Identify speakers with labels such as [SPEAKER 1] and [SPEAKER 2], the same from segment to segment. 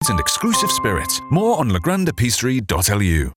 [SPEAKER 1] and exclusive spirits. More on legrandepisterie.lu.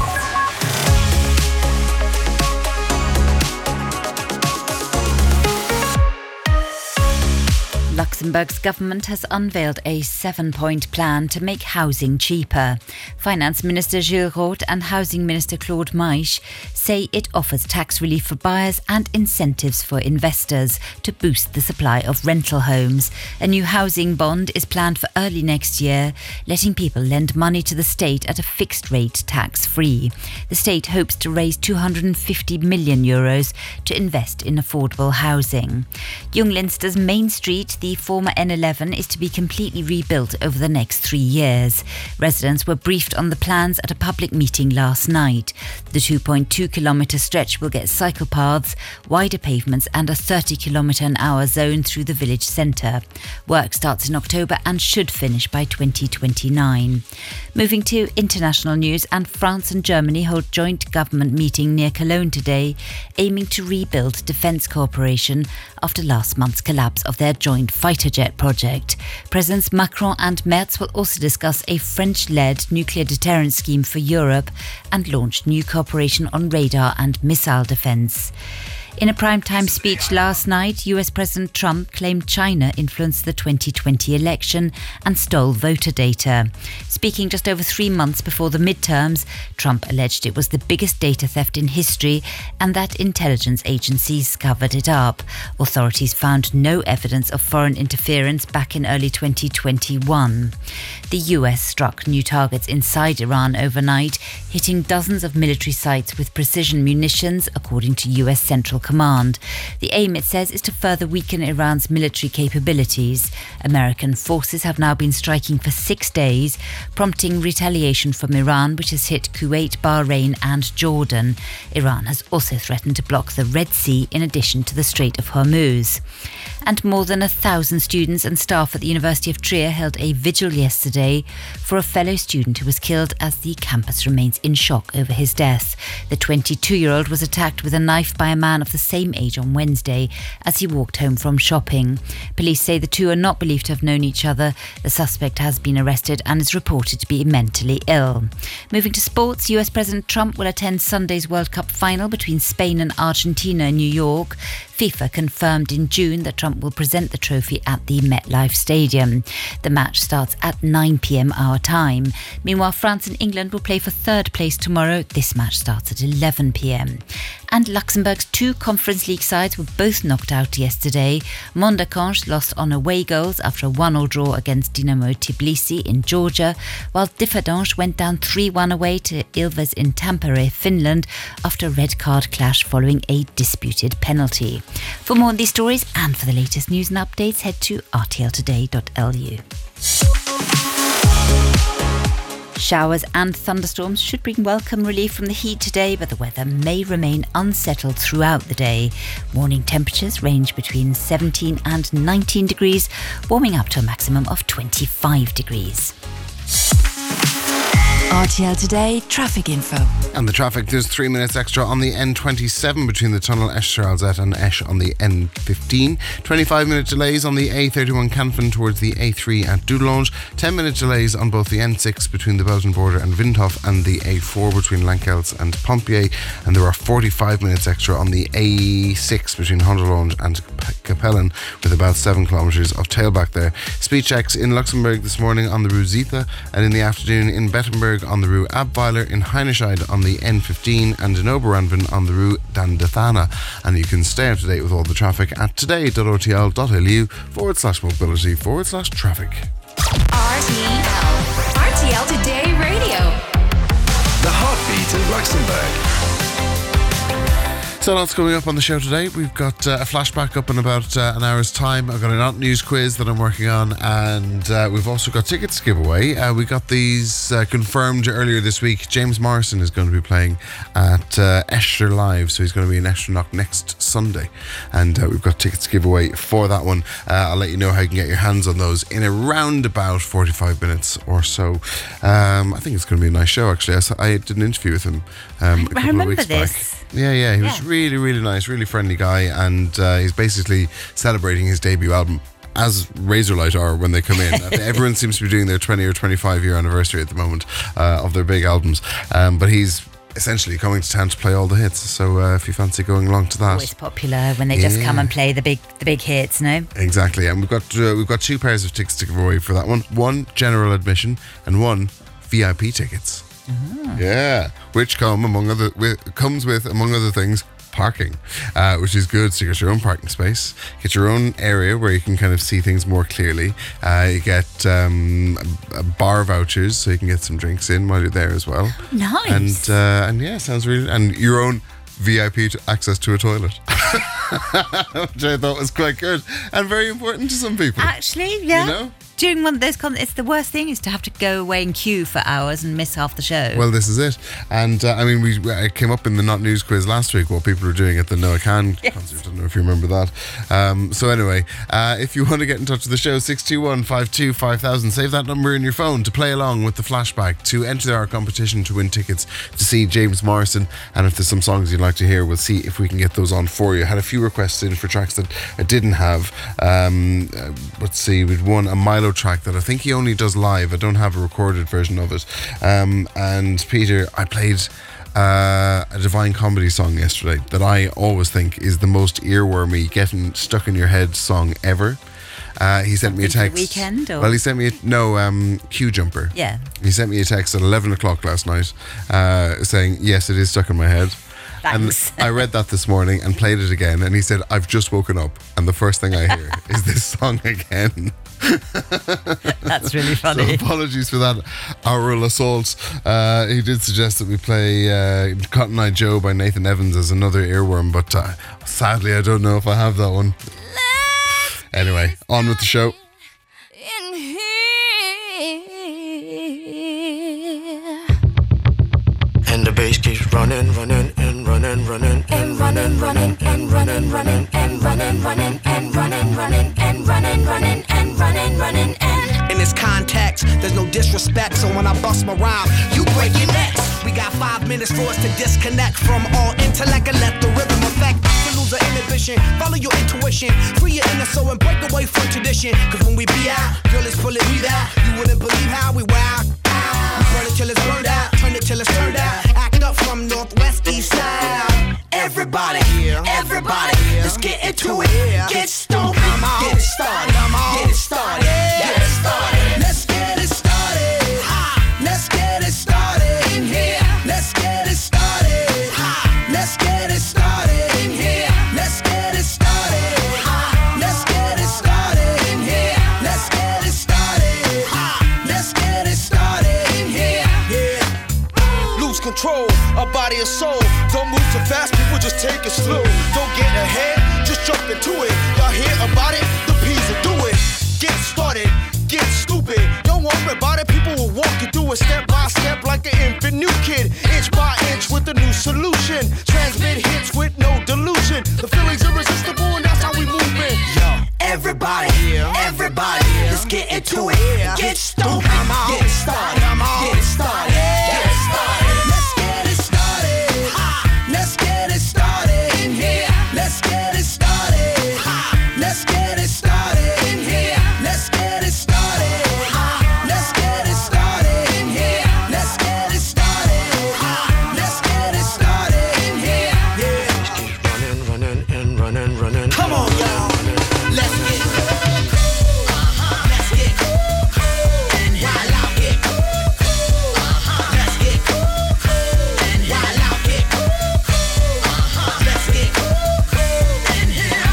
[SPEAKER 2] Luxembourg's government has unveiled a 7-point plan to make housing cheaper. Finance Minister Gilles Roth and Housing Minister Claude Meisch say it offers tax relief for buyers and incentives for investors to boost the supply of rental homes. A new housing bond is planned for early next year, letting people lend money to the state at a fixed rate, tax-free. The state hopes to raise €250 million to invest in affordable housing. Young Leinster's Main Street, the former N11, is to be completely rebuilt over the next 3 years. Residents were briefed on the plans at a public meeting last night. The 2.2-kilometre stretch will get cycle paths, wider pavements and a 30-kilometre-an-hour zone through the village centre. Work starts in October and should finish by 2029. Moving to international news, and France and Germany hold joint government meeting near Cologne today, aiming to rebuild defence cooperation after last month's collapse of their joint fighter jet project. Presidents Macron and Merz will also discuss a French-led nuclear deterrence scheme for Europe and launch new cooperation on radar and missile defence. In a primetime speech last night, US President Trump claimed China influenced the 2020 election and stole voter data. Speaking just over 3 months before the midterms, Trump alleged it was the biggest data theft in history and that intelligence agencies covered it up. Authorities found no evidence of foreign interference back in early 2021. The US struck new targets inside Iran overnight, hitting dozens of military sites with precision munitions, according to US Central Command. The aim, it says, is to further weaken Iran's military capabilities. American forces have now been striking for 6 days, prompting retaliation from Iran, which has hit Kuwait, Bahrain and Jordan. Iran has also threatened to block the Red Sea in addition to the Strait of Hormuz. And more than 1,000 students and staff at the University of Trier held a vigil yesterday for a fellow student who was killed as the campus remains in shock over his death. The 22-year-old was attacked with a knife by a man of the same age on Wednesday as he walked home from shopping. Police say the two are not believed to have known each other. The suspect has been arrested and is reported to be mentally ill. Moving to sports, US President Trump will attend Sunday's World Cup final between Spain and Argentina in New York. FIFA confirmed in June that Trump will present the trophy at the MetLife Stadium. The match starts at 9 p.m. our time. Meanwhile, France and England will play for third place tomorrow. This match starts at 11 p.m. And Luxembourg's 2 Conference League sides were both knocked out yesterday. Mondecange lost on away goals after a 1-1 draw against Dynamo Tbilisi in Georgia, while Differdange went down 3-1 away to Ilves in Tampere, Finland, after a red card clash following a disputed penalty. For more on these stories and for the latest news and updates, head to rtltoday.lu. Showers and thunderstorms should bring welcome relief from the heat today, but the weather may remain unsettled throughout the day. Morning temperatures range between 17 and 19 degrees, warming up to a maximum of 25 degrees.
[SPEAKER 3] RTL Today traffic info.
[SPEAKER 4] And the traffic, there's 3 minutes extra on the N27 between the tunnel Esch-Charlesette and Esch on the N15. 25-minute delays on the A31 Canfin towards the A3 at Dudelange. 10-minute delays on both the N6 between the Belgian border and Windhof and the A4 between Lankels and Pompier. And there are 45 minutes extra on the A6 between Hondelonge and Capellen, with about 7 kilometres of tailback there. Speed checks in Luxembourg this morning on the Rue Zita, and in the afternoon in Bettenberg on the Rue Abweiler, in Heinescheid on the N15 and in Oberanven on the Rue Dandathana. And you can stay up to date with all the traffic at today.rtl.lu/mobility/traffic.
[SPEAKER 3] RTL Today Radio.
[SPEAKER 5] The heartbeat of Luxembourg.
[SPEAKER 4] So lots coming up on the show today. We've got a flashback up in about an hour's time. I've got an Not News quiz that I'm working on, and we've also got tickets to give away. We got these confirmed earlier this week. James Morrison is going to be playing at Esher Live, so he's going to be in Esher next Sunday, and we've got tickets to give away for that one. I'll let you know how you can get your hands on those in around about 45 minutes or so. I think it's going to be a nice show, actually. I did an interview with him a couple of weeks back. Yeah, he was really, really nice, really friendly guy, and he's basically celebrating his debut album. as Razorlight are when they come in. Everyone seems to be doing their 20 or 25 year anniversary at the moment of their big albums. But he's essentially coming to town to play all the hits. So if you fancy going along to that,
[SPEAKER 2] always popular when they just come and play the big hits, no?
[SPEAKER 4] Exactly. And we've got 2 pairs of tickets to give away for that one. One general admission and one VIP tickets. Yeah, which comes with among other things parking, which is good. So you get your own parking space, get your own area where you can kind of see things more clearly. You get bar vouchers, so you can get some drinks in while you're there as well.
[SPEAKER 2] Nice.
[SPEAKER 4] And yeah, sounds really. And your own VIP access to a toilet, which I thought was quite good and very important to some people.
[SPEAKER 2] Actually, yeah.
[SPEAKER 4] You know?
[SPEAKER 2] During one of those concerts, it's the worst thing is to have to go away and queue for hours and miss half the show.
[SPEAKER 4] Well, this is it. And I mean, it came up in the Not News quiz last week what people were doing at the Noah Khan concert. I don't know if you remember that. So anyway, if you want to get in touch with the show, 621-52-5000, save that number in your phone to play along with the flashback to enter our competition to win tickets to see James Morrison. And if there's some songs you'd like to hear, we'll see if we can get those on for you. I had a few requests in for tracks that I didn't have. Let's see, we'd won a Milo track that I think he only does live. I don't have a recorded version of it. And Peter, I played a Divine Comedy song yesterday that I always think is the most earwormy, getting stuck in your head song ever. He sent me a text.
[SPEAKER 2] Weekend, or?
[SPEAKER 4] Well, he sent me Q Jumper.
[SPEAKER 2] Yeah.
[SPEAKER 4] He sent me a text at 11 o'clock last night saying, yes, it is stuck in my head.
[SPEAKER 2] Thanks.
[SPEAKER 4] And I read that this morning and played it again, and he said, I've just woken up and the first thing I hear is this song again.
[SPEAKER 2] That's really funny.
[SPEAKER 4] So apologies for that oral assault. He did suggest that we play Cotton Eye Joe by Nathan Evans as another earworm, but sadly I don't know if I have that one. Anyway, on with the show.
[SPEAKER 6] And the bass keeps running and running and running and running and running and running and in this context, there's no disrespect. So when I bust my rhyme, you break your necks. We got 5 minutes for us to disconnect from all intellect and let the rhythm affect. To lose the inhibition, follow your intuition, free your inner soul and break away from tradition. Cause when we be out, girl, it's pulling me out. You wouldn't believe how we wow. We burn it till it's burned out, turn it till it's turned out. Act up from northwest, east side. Everybody, everybody, let's get into it. Get stoked, get it started, get it started, get it started. Let's get it started. Let's get it started in here. Let's get it started. Let's get it started in here. Let's get it started. Let's get it started in here. Let's get it started. Let's get it started in here. Yeah. Lose control, a body and soul. Don't move too fast, people just take it slow. Don't get ahead, just jump into it. Y'all hear about it? The P's will do it. Get started, get stupid. Don't worry about it, people will walk you through it step by step like an infant new kid. Inch by inch with a new solution. Transmit hits with no delusion. The feeling's irresistible and that's how we move it. Yo, everybody, everybody, let's get into it. Get stupid, get it started, get it started, get it started. Let's get it started. Let's get it started in here. Let's get it started. Let's get it started in here. Let's get it started. Let's get it started in here. Let's get it started. Let's get it started in here. Yeah. Keep running, running, and running, running. Come on, y'all. Let's get let's get and wild out here. Let's get and wild out here. Let's get and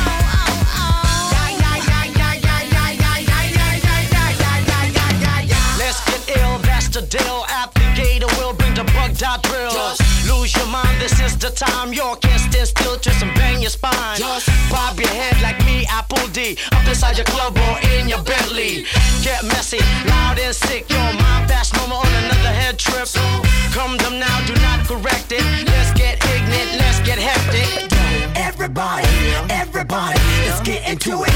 [SPEAKER 6] let's get ill, that's the deal. Applicator will bring the bugged out drill. Lose your mind, this is the time. You can't stand still, twist and bang your spine. Bob your head like me, Apple D. Up inside your club or in your Bentley. Get messy, loud and sick. Your mind fast, no more on another head trip. Come them now, do not correct it. Let's get ignorant, let's get hectic. Everybody, everybody, let's get into it.